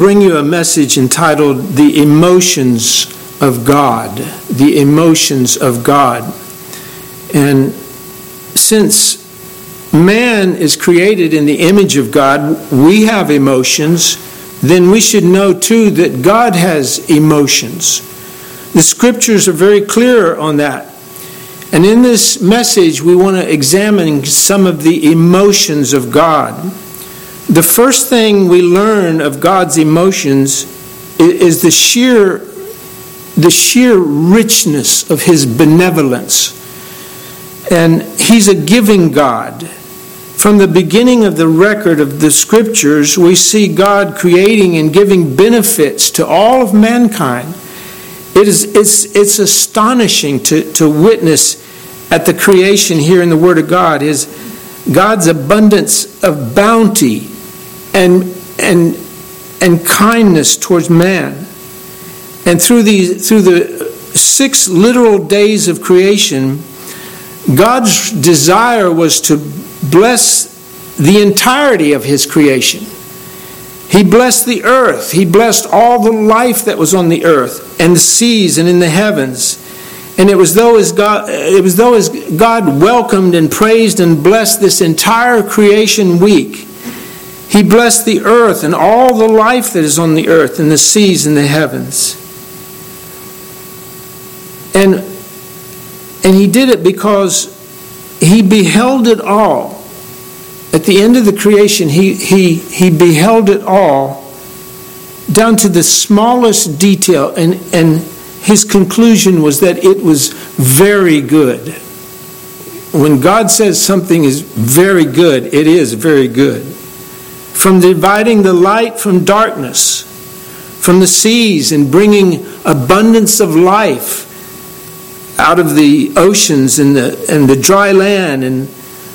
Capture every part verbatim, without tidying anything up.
bring you a message entitled The Emotions of God. The Emotions of God. And since man is created in the image of God, we have emotions, then we should know too that God has emotions. The scriptures are very clear on that. And in this message, we want to examine some of the emotions of God. The first thing we learn of God's emotions is the sheer, the sheer richness of his benevolence. And he's a giving God. From the beginning of the record of the scriptures, we see God creating and giving benefits to all of mankind. It is, it's, it's astonishing to, to witness at the creation here in the Word of God is God's abundance of bounty and, and, and kindness towards man. And through the, through the six literal days of creation, God's desire was to bless the entirety of his creation. He blessed the earth. He blessed all the life that was on the earth and the seas and in the heavens. And it was though as God, it was though as God welcomed and praised and blessed this entire creation week. He blessed the earth and all the life that is on the earth and the seas and the heavens. And, and he did it because he beheld it all. At the end of the creation, he, he, he beheld it all down to the smallest detail. And, and his conclusion was that it was very good. When God says something is very good, it is very good. From dividing the light from darkness, from the seas and bringing abundance of life out of the oceans and the, and the dry land, and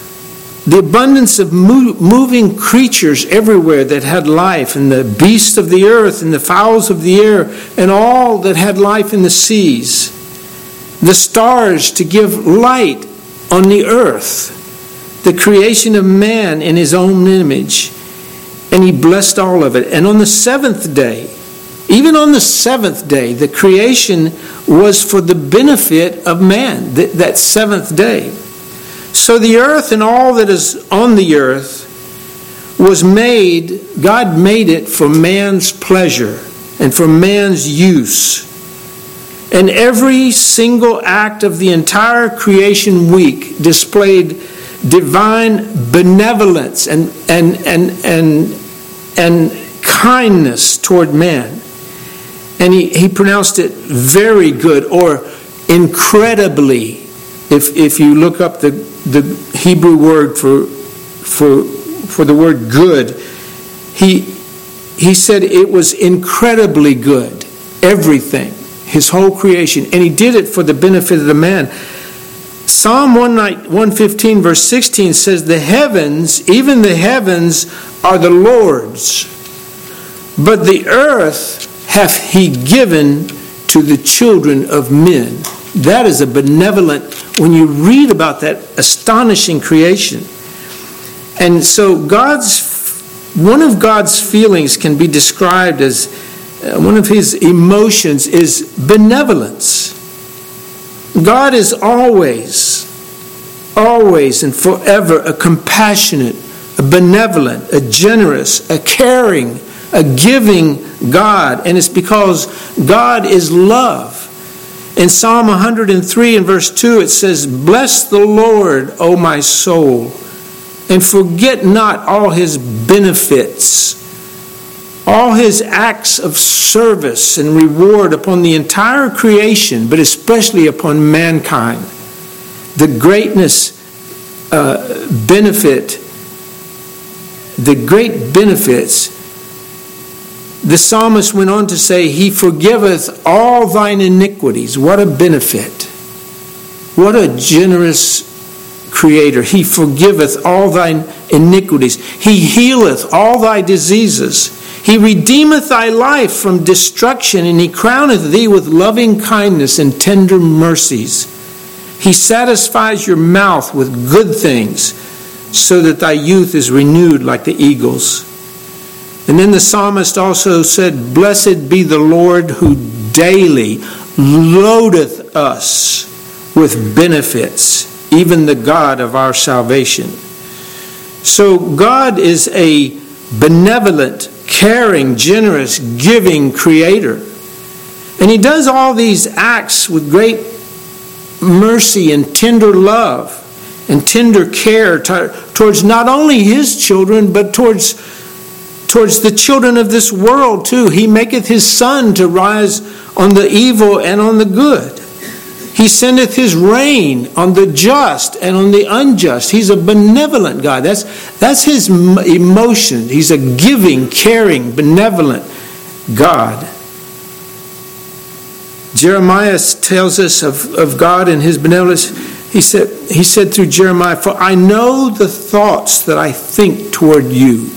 the abundance of moving creatures everywhere that had life, and the beasts of the earth and the fowls of the air and all that had life in the seas. The stars to give light on the earth. The creation of man in his own image. And he blessed all of it. And on the seventh day, even on the seventh day, the creation was for the benefit of man, that, that seventh day. So the earth and all that is on the earth was made, God made it for man's pleasure and for man's use. And every single act of the entire creation week displayed divine benevolence and and and and, and kindness toward man. And he, he pronounced it very good, or incredibly. If if you look up the, the Hebrew word for for for the word good, he he said it was incredibly good. Everything, his whole creation, and he did it for the benefit of the man. Psalm one fifteen verse sixteen says, "The heavens, even the heavens, are the Lord's, but the earth hath he given to the children of men." That is a benevolent, when you read about that astonishing creation. And so God's, one of God's feelings can be described as, uh, one of his emotions is benevolence. God is always, always and forever a compassionate, a benevolent, a generous, a caring, a giving God. And it's because God is love. In Psalm one hundred three and verse two, it says, "Bless the Lord, O my soul, and forget not all his benefits, all his acts of service and reward upon the entire creation, but especially upon mankind." The greatness, uh, benefit, the great benefits. The psalmist went on to say, "He forgiveth all thine iniquities." What a benefit. What a generous Creator. "He forgiveth all thine iniquities. He healeth all thy diseases. He redeemeth thy life from destruction, and he crowneth thee with loving kindness and tender mercies. He satisfies your mouth with good things, so that thy youth is renewed like the eagles." And then the psalmist also said, "Blessed be the Lord who daily loadeth us with benefits, even the God of our salvation." So God is a benevolent, caring, generous, giving creator. And he does all these acts with great mercy and tender love and tender care t- towards not only his children, but towards, towards the children of this world too. He maketh his sun to rise on the evil and on the good. He sendeth his rain on the just and on the unjust. He's a benevolent God. That's, that's his emotion. He's a giving, caring, benevolent God. Jeremiah tells us of, of God and his benevolence. He said, he said through Jeremiah, "For I know the thoughts that I think toward you,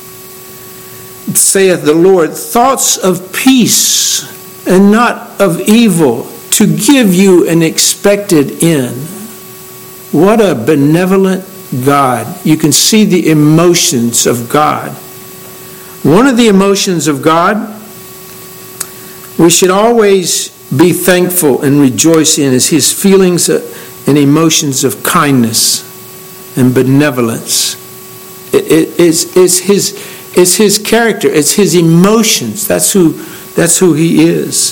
saith the Lord, thoughts of peace and not of evil, to give you an expected end." What a benevolent God. You can see the emotions of God. One of the emotions of God we should always be thankful and rejoice in is his feelings and emotions of kindness and benevolence. It, it, it's, it's, his, it's his character. It's his emotions. That's who, that's who he is.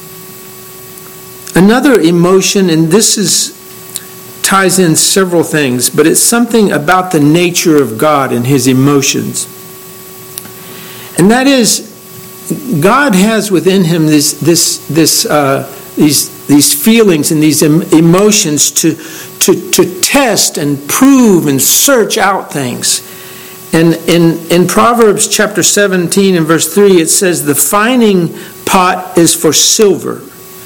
Another emotion, and this is ties in several things, but it's something about the nature of God and his emotions. And that is, God has within him this, this, this, uh, these, these feelings and these em- emotions to, to, to test and prove and search out things. And in, in Proverbs chapter seventeen and verse three, it says, "The fining pot is for silver,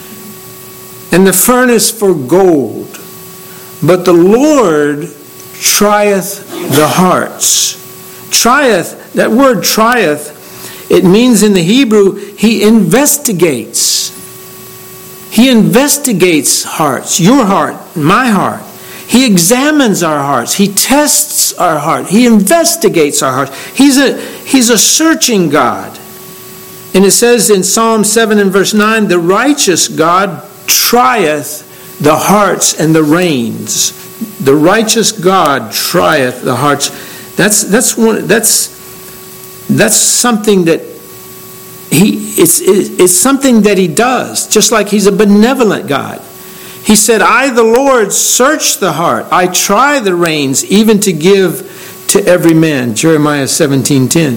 and the furnace for gold, but the Lord trieth the hearts." Trieth, that word trieth, it means in the Hebrew, he investigates. He investigates hearts, your heart, my heart. He examines our hearts. He tests our heart. He investigates our hearts. He's a, he's a searching God. And it says in Psalm seven and verse nine, "The righteous God trieth the hearts and the reins." The righteous God trieth the hearts. That's that's one. That's that's something that he. It's it's something that he does. Just like he's a benevolent God. He said, "I, the Lord, search the heart. I try the reins, even to give to every man." Jeremiah seventeen ten.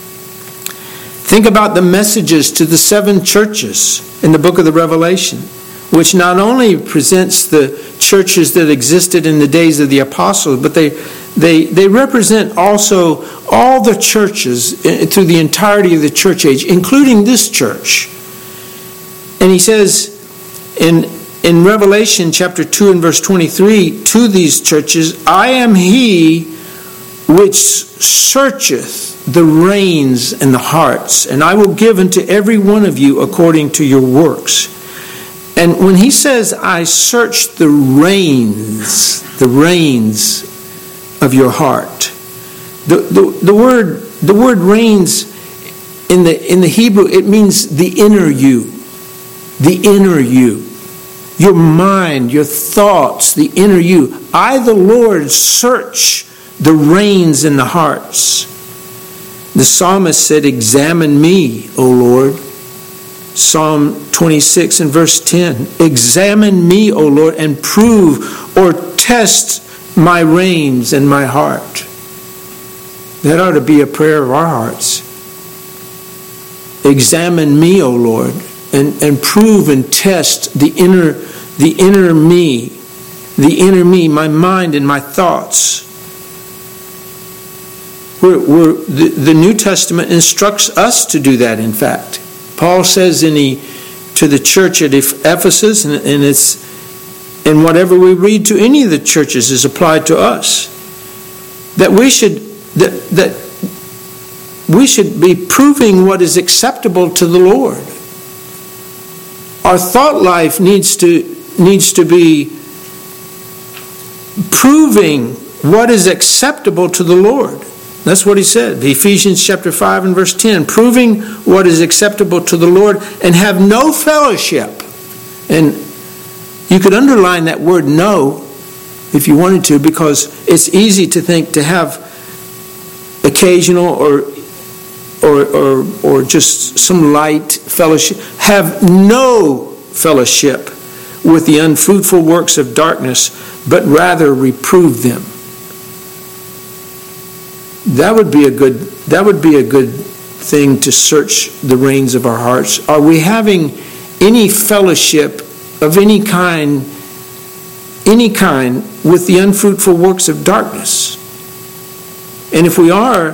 Think about the messages to the seven churches in the book of the Revelation, which not only presents the churches that existed in the days of the apostles, but they they they represent also all the churches through the entirety of the church age, including this church. And he says in in Revelation chapter two and verse twenty-three to these churches, "I am he which searcheth the reins and the hearts, and I will give unto every one of you according to your works." And when he says, "I search the reins," the reins of your heart, the, the, the word the word reins in the in the Hebrew, it means the inner you, the inner you, your mind, your thoughts, the inner you. "I, the Lord, search the reins and the hearts." The psalmist said, "Examine me, O Lord." Psalm twenty-six and verse ten. "Examine me, O Lord, and prove or test my reins and my heart." That ought to be a prayer of our hearts. Examine me, O Lord, and, and prove and test the inner, the inner me, the inner me, my mind and my thoughts. We're, we're, the, the New Testament instructs us to do that, in fact. Paul says in the, to the church at Ephesus, and, and it's and whatever we read to any of the churches is applied to us, that we should that that we should be proving what is acceptable to the Lord. Our thought life needs to needs to be proving what is acceptable to the Lord. That's what he said. Ephesians chapter five and verse ten. Proving what is acceptable to the Lord and have no fellowship. And you could underline that word "no" if you wanted to, because it's easy to think to have occasional or or or, or just some light fellowship. Have no fellowship with the unfruitful works of darkness, but rather reprove them. That would be a good that would be a good thing to search the reins of our hearts. Are we having any fellowship of any kind any kind with the unfruitful works of darkness? And if we are,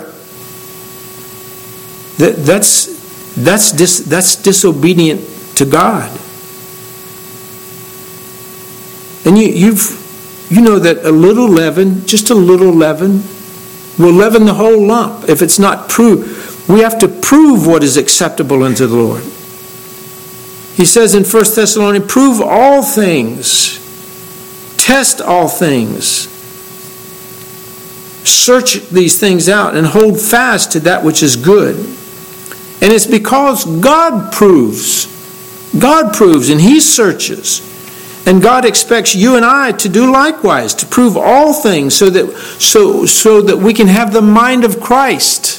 that that's that's dis, that's disobedient to God. And you you've you know that a little leaven, just a little leaven, will leaven the whole lump. If it's not proved, we have to prove what is acceptable unto the Lord. He says in First Thessalonians, prove all things, test all things, search these things out, and hold fast to that which is good. And it's because God proves, God proves, and He searches. And God expects you and I to do likewise, to prove all things so that so so that we can have the mind of Christ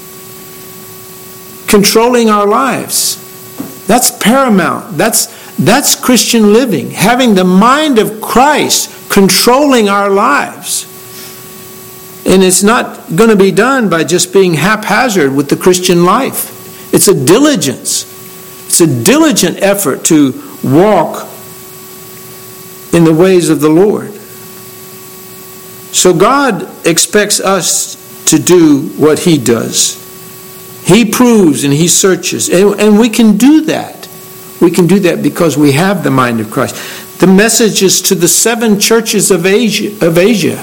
controlling our lives. That's paramount. That's that's Christian living, having the mind of Christ controlling our lives. And it's not going to be done by just being haphazard with the Christian life. It's a diligence. It's a diligent effort to walk in the ways of the Lord. So God expects us to do what He does. He proves and He searches. And, and we can do that. We can do that because we have the mind of Christ. The message is to the seven churches of Asia. Of Asia.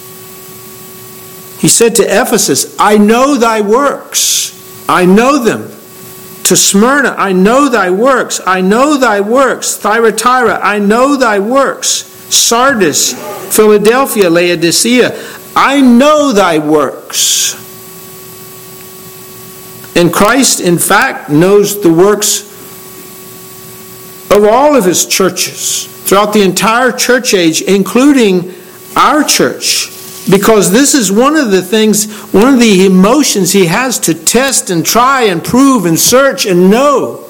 He said to Ephesus, I know thy works. I know them. To Smyrna, I know thy works. I know thy works. Thyatira, I know thy works. Sardis, Philadelphia, Laodicea, I know thy works. And Christ, in fact, knows the works of all of His churches throughout the entire church age, including our church. Because this is one of the things, one of the emotions He has to test and try and prove and search and know.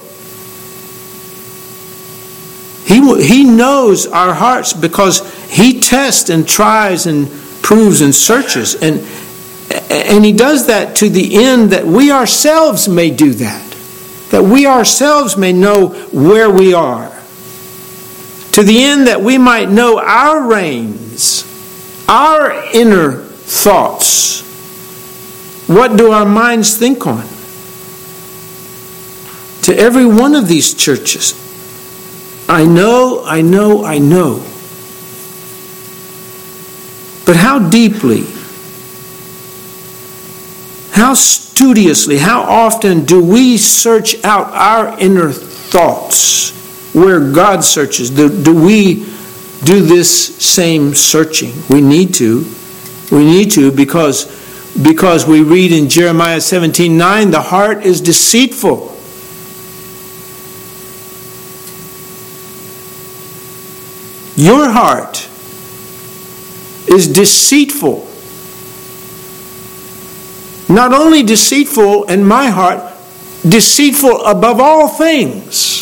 He, he knows our hearts because He tests and tries and proves and searches. And, and He does that to the end that we ourselves may do that. That we ourselves may know where we are. To the end that we might know our reins, our inner thoughts. What do our minds think on? To every one of these churches, I know, I know, I know. But how deeply, how studiously, how often do we search out our inner thoughts where God searches? Do, do we do this same searching? We need to. We need to because, because we read in Jeremiah seventeen nine, the heart is deceitful. Your heart is deceitful. Not only deceitful in my heart, deceitful above all things.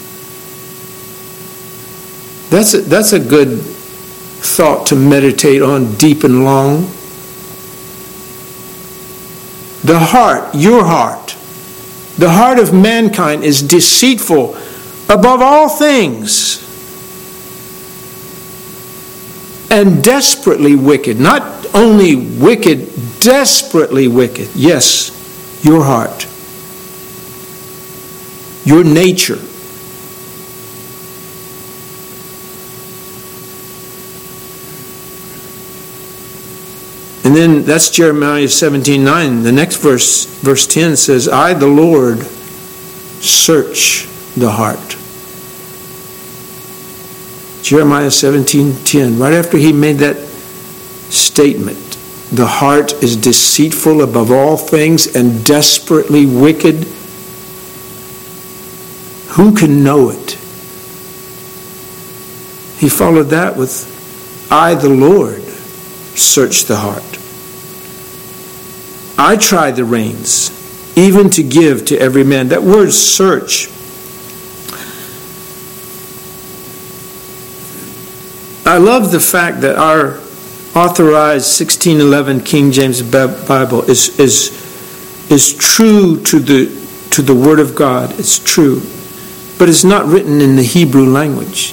That's a, that's a good thought to meditate on deep and long. The heart, your heart, the heart of mankind is deceitful above all things and desperately wicked. Not only wicked, desperately wicked. Yes, your heart, your nature. And then that's Jeremiah seventeen nine. The next verse, verse ten says, I, the Lord, search the heart. Jeremiah seventeen ten. Right after he made that statement, the heart is deceitful above all things and desperately wicked. Who can know it? He followed that with, I, the Lord, search the heart. I try the reins, even to give to every man. That word search, I love the fact that our authorized sixteen eleven King James Bible is is is true to the to the Word of God. It's true, but it's not written in the Hebrew language.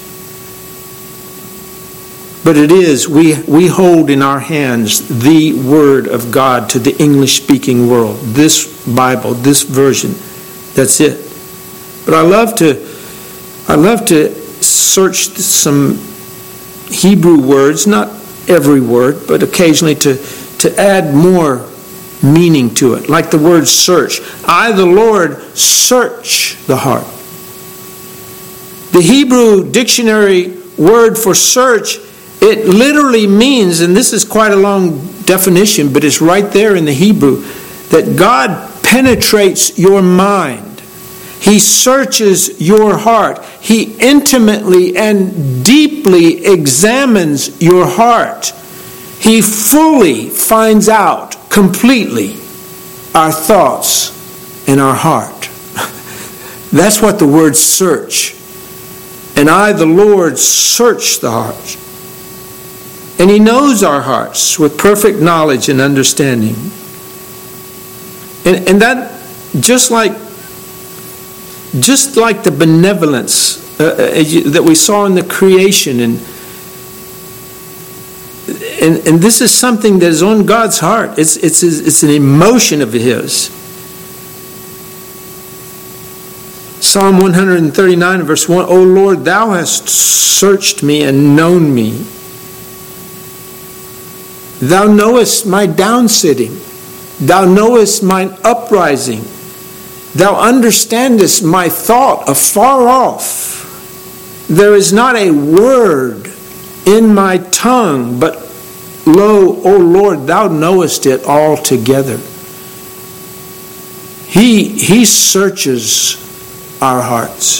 But it is, we, we hold in our hands the Word of God to the English-speaking world. This Bible, this version, that's it. But I love to, I love to search some Hebrew words, not every word, but occasionally to, to add more meaning to it. Like the word search. I, the Lord, search the heart. The Hebrew dictionary word for search, it literally means, and this is quite a long definition, but it's right there in the Hebrew, that God penetrates your mind. He searches your heart. He intimately and deeply examines your heart. He fully finds out completely our thoughts and our heart. That's what the word search. And I, the Lord, search the heart. And He knows our hearts with perfect knowledge and understanding. And, and that, just like, just like the benevolence uh, that we saw in the creation, and, and and this is something that is on God's heart. It's it's it's an emotion of His. Psalm one thirty-nine, verse one, O Lord, Thou hast searched me and known me. Thou knowest my downsitting. Thou knowest mine uprising. Thou understandest my thought afar off. There is not a word in my tongue, but lo, O Lord, Thou knowest it altogether. He, he searches our hearts.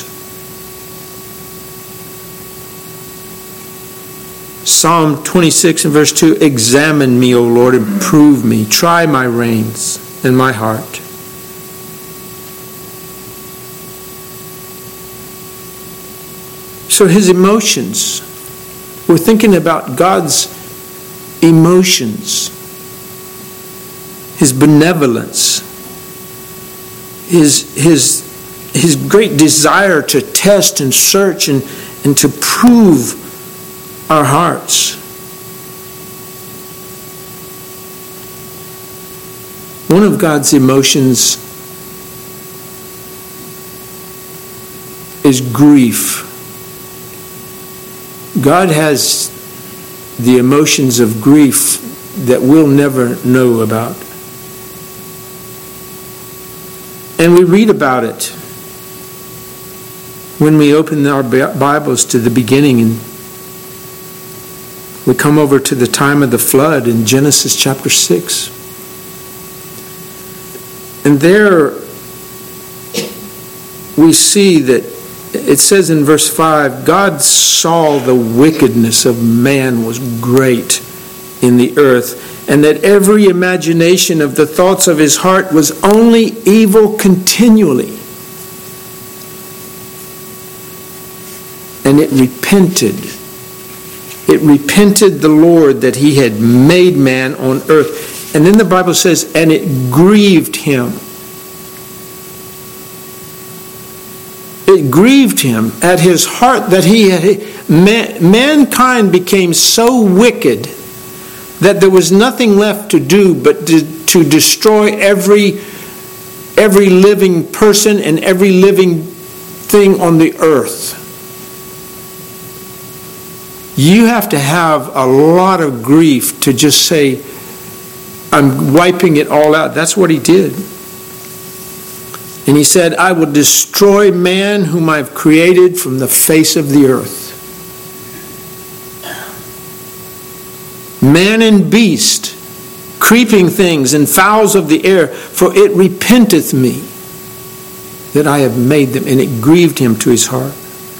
Psalm twenty-six and verse two, examine me, O Lord, and prove me. Try my reins and my heart. So His emotions, we're thinking about God's emotions, His benevolence, His, His, His great desire to test and search and, and to prove our hearts. One of God's emotions is grief. God has the emotions of grief that we'll never know about. And we read about it when we open our Bibles to the beginning, and we come over to the time of the flood in Genesis chapter six. And there we see that it says in verse five, God saw the wickedness of man was great in the earth, and that every imagination of the thoughts of his heart was only evil continually. And it repented. It repented the Lord that He had made man on earth. And then the Bible says, and it grieved Him. It grieved Him at His heart that he had, man, mankind became so wicked that there was nothing left to do but to, to destroy every, every living person and every living thing on the earth. You have to have a lot of grief to just say, I'm wiping it all out. That's what He did. And He said, I will destroy man whom I've created from the face of the earth. Man and beast creeping things and fowls of the air, for it repenteth me that I have made them. And it grieved him to his heart.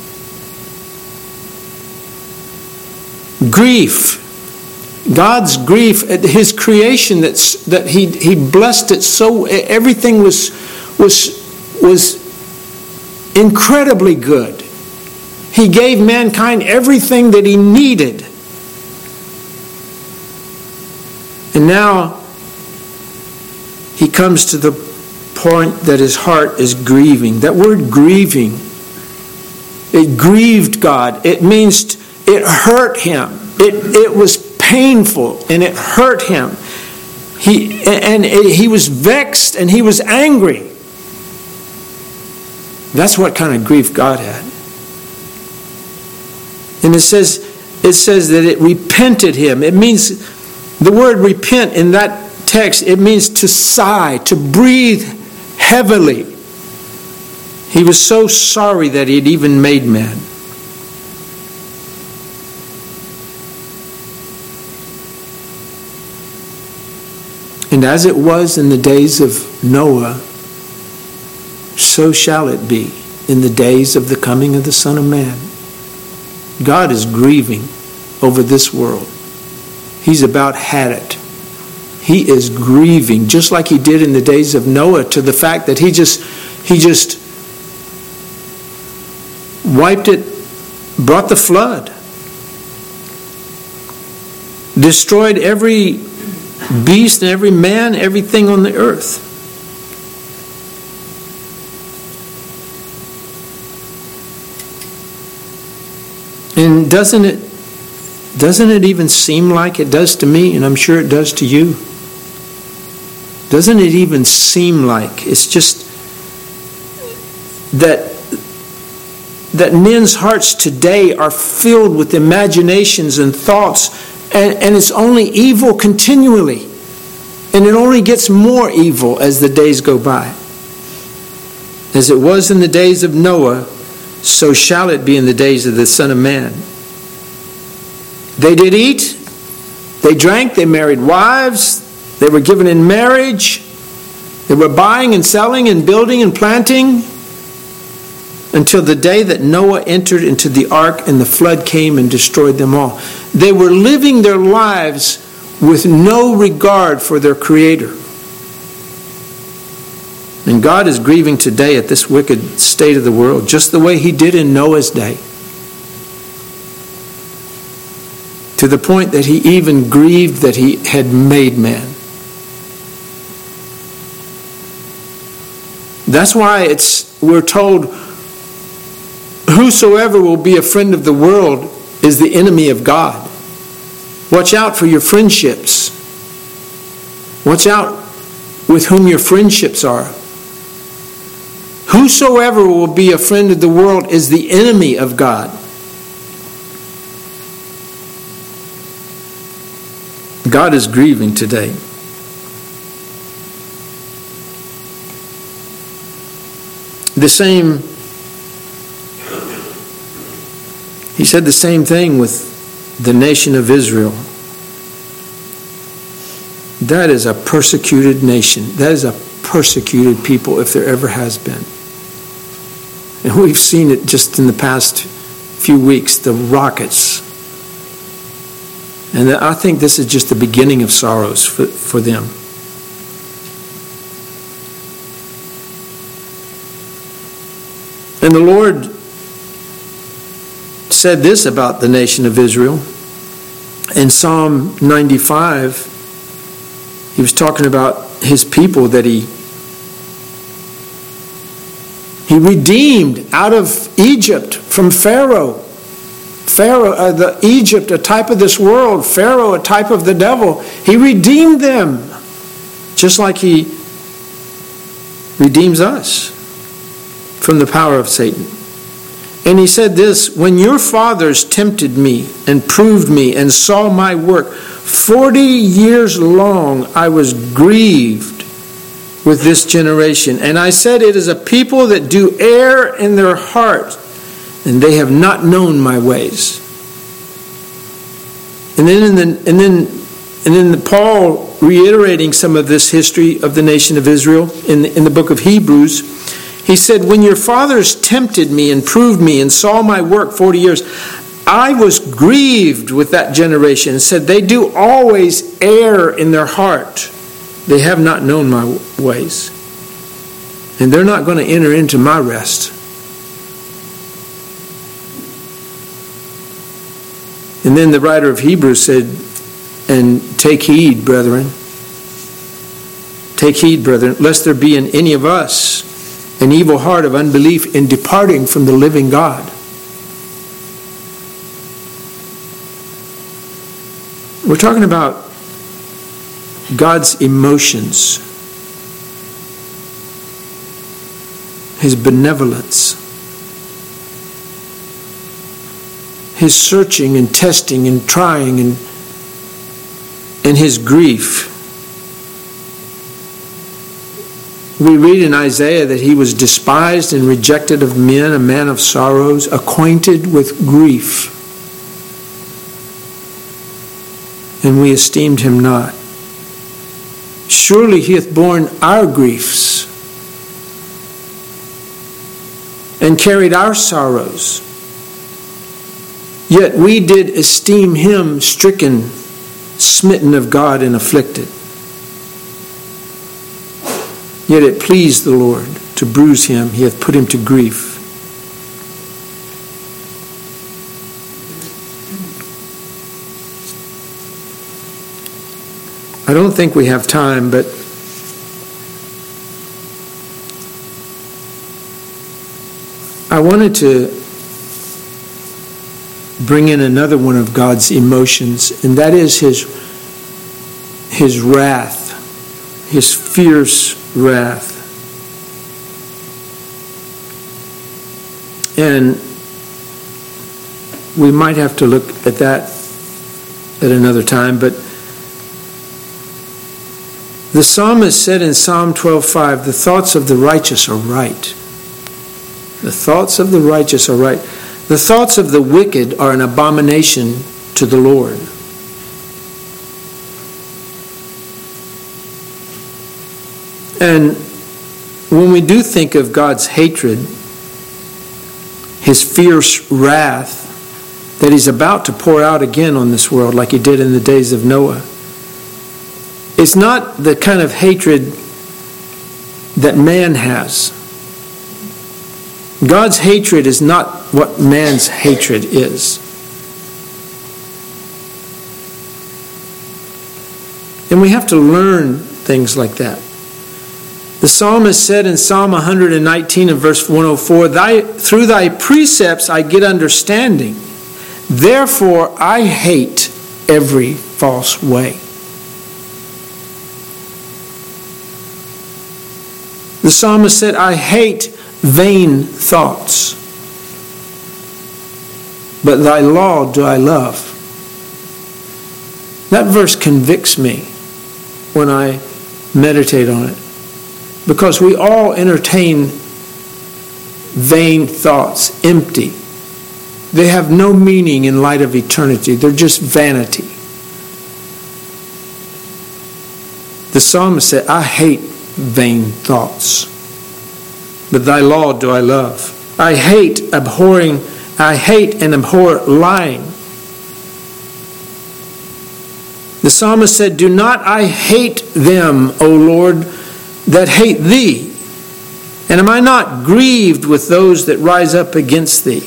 Grief. God's grief at his creation, that's, that he, he blessed it so, everything was, was, was incredibly good. He gave mankind everything that he needed. And now he comes to the point that his heart is grieving. That word grieving, it grieved God. It means it hurt him. It, it was painful and it hurt him. He, and he was vexed and he was angry. That's what kind of grief God had. And it says, it says that it repented him. It means, the word repent in that text, it means to sigh, to breathe heavily. He was so sorry that he had even made man. And as it was in the days of Noah, so shall it be in the days of the coming of the Son of Man. God is grieving over this world. He's about had it. He is grieving, just like he did in the days of Noah, to the fact that he just, he just wiped it, brought the flood, destroyed every beast and every man, everything on the earth. And doesn't it doesn't it even seem like it does to me, and I'm sure it does to you? Doesn't it even seem like it's just that that men's hearts today are filled with imaginations and thoughts, and, and it's only evil continually. And it only gets more evil as the days go by. As it was in the days of Noah, so shall it be in the days of the Son of Man. They did eat, they drank, they married wives, they were given in marriage, they were buying and selling and building and planting, until the day that Noah entered into the ark and the flood came and destroyed them all. They were living their lives with no regard for their Creator. And God is grieving today at this wicked state of the world, just the way he did in Noah's day. To the point that he even grieved that he had made man. That's why it's we're told, whosoever will be a friend of the world is the enemy of God. Watch out for your friendships. Watch out with whom your friendships are. Whosoever will be a friend of the world is the enemy of God. God is grieving today. The same, he said the same thing with the nation of Israel. That is a persecuted nation. That is a persecuted people, if there ever has been. And we've seen it just in the past few weeks, the rockets. And I think this is just the beginning of sorrows for, for them. And the Lord said this about the nation of Israel. In Psalm ninety-five, he was talking about his people that he he redeemed out of Egypt from Pharaoh. Pharaoh, uh, the Egypt, a type of this world. Pharaoh, a type of the devil. He redeemed them, just like he redeems us from the power of Satan. And he said this, when your fathers tempted me and proved me and saw my work, forty years long I was grieved with this generation. And I said, it is a people that do err in their heart, and they have not known my ways. And then in the, and then and then the Paul reiterating some of this history of the nation of Israel in the, in the book of Hebrews, he said, when your fathers tempted me and proved me and saw my work forty years, I was grieved with that generation and said, they do always err in their heart. They have not known my ways. And they're not going to enter into my rest. And then the writer of Hebrews said, and take heed, brethren. Take heed, brethren, lest there be in any of us an evil heart of unbelief in departing from the living God. We're talking about God's emotions, His benevolence, His searching and testing and trying, and, and His grief. We read in Isaiah that He was despised and rejected of men, a man of sorrows, acquainted with grief. And we esteemed Him not. Surely He hath borne our griefs and carried our sorrows. Yet we did esteem Him stricken, smitten of God, and afflicted. Yet it pleased the Lord to bruise Him. He hath put Him to grief. I don't think we have time, but I wanted to bring in another one of God's emotions, and that is His, His wrath, His fierce wrath. And we might have to look at that at another time, but the psalmist said in Psalm twelve five, the thoughts of the righteous are right. The thoughts of the righteous are right. The thoughts of the wicked are an abomination to the Lord. And when we do think of God's hatred, His fierce wrath that He's about to pour out again on this world like He did in the days of Noah, it's not the kind of hatred that man has. God's hatred is not what man's hatred is. And we have to learn things like that. The psalmist said in Psalm one nineteen and verse one oh four, thy, through thy precepts I get understanding. Therefore I hate every false way. The psalmist said, I hate vain thoughts, but thy law do I love. That verse convicts me when I meditate on it, because we all entertain vain thoughts, empty. They have no meaning in light of eternity. They're just vanity. The psalmist said, I hate vain thoughts, but thy law do I love. I hate abhorring, I hate and abhor lying. The psalmist said, do not I hate them, O Lord, that hate thee? And am I not grieved with those that rise up against thee?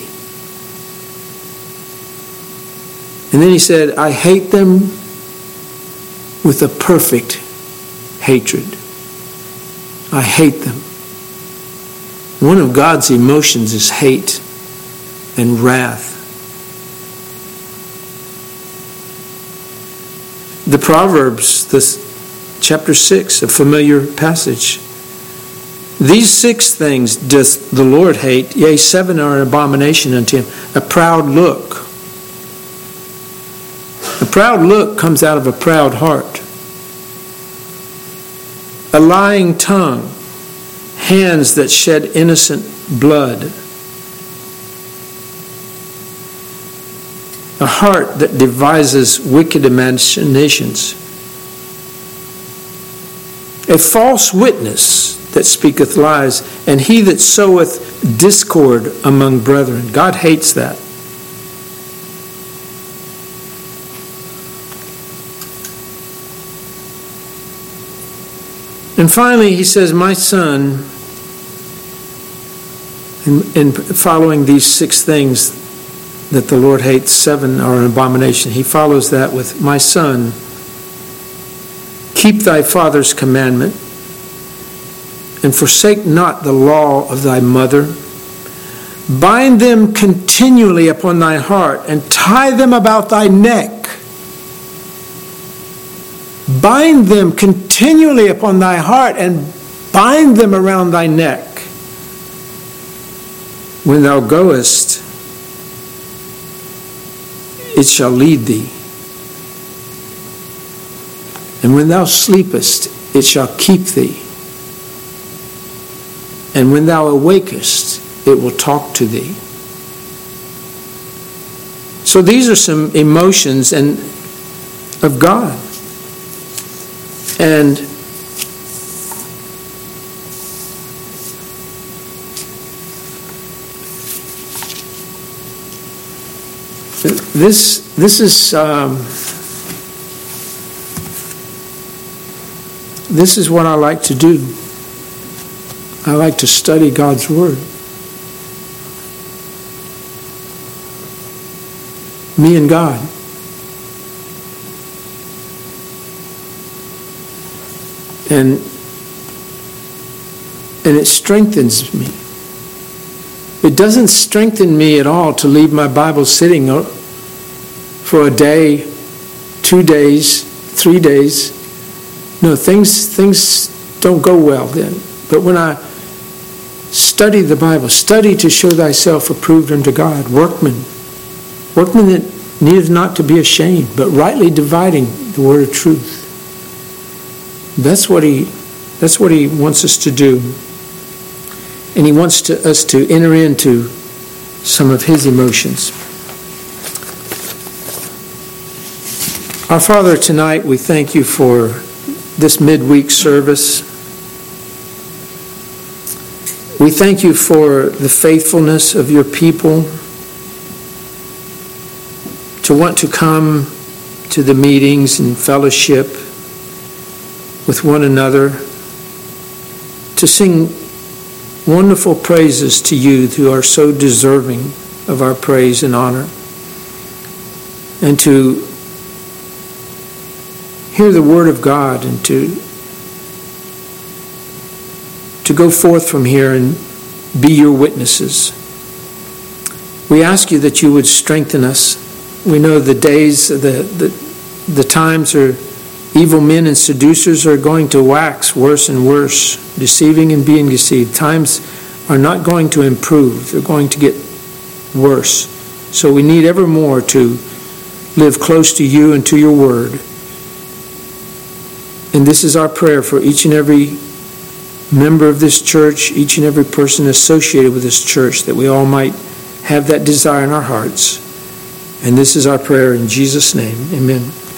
And then he said, I hate them with a perfect hatred. I hate them. One of God's emotions is hate and wrath. The Proverbs, this chapter six, a familiar passage. These six things doth the Lord hate, yea, seven are an abomination unto Him. A proud look. A proud look comes out of a proud heart. A lying tongue, hands that shed innocent blood, a heart that devises wicked imaginations, a false witness that speaketh lies, and he that soweth discord among brethren. God hates that. And finally, he says, my son, in, in following these six things that the Lord hates, seven are an abomination. He follows that with, my son, keep thy father's commandment, and forsake not the law of thy mother. Bind them continually upon thy heart, and tie them about thy neck. Bind them continually upon thy heart, and bind them around thy neck. When thou goest, it shall lead thee. And when thou sleepest, it shall keep thee. And when thou awakest, it will talk to thee. So these are some emotions and of God. And this this is um, this is what I like to do. I like to study God's Word. Me and God. And, and it strengthens me. It doesn't strengthen me at all to leave my Bible sitting for a day, two days, three days. No, things, things don't go well then. But when I study the Bible, study to show thyself approved unto God, workman, workman that needeth not to be ashamed, but rightly dividing the word of truth. That's what he, that's what he wants us to do. And he wants to, us to enter into some of his emotions. Our Father, tonight we thank you for this midweek service. We thank you for the faithfulness of your people to want to come to the meetings and fellowship with one another, to sing wonderful praises to you who are so deserving of our praise and honor, and to hear the word of God and to to go forth from here and be your witnesses. We ask you that you would strengthen us. We know the days, the the, the times are evil men and seducers are going to wax worse and worse, deceiving and being deceived. Times are not going to improve. They're going to get worse. So we need ever more to live close to you and to your word. And this is our prayer for each and every member of this church, each and every person associated with this church, that we all might have that desire in our hearts. And this is our prayer in Jesus' name. Amen.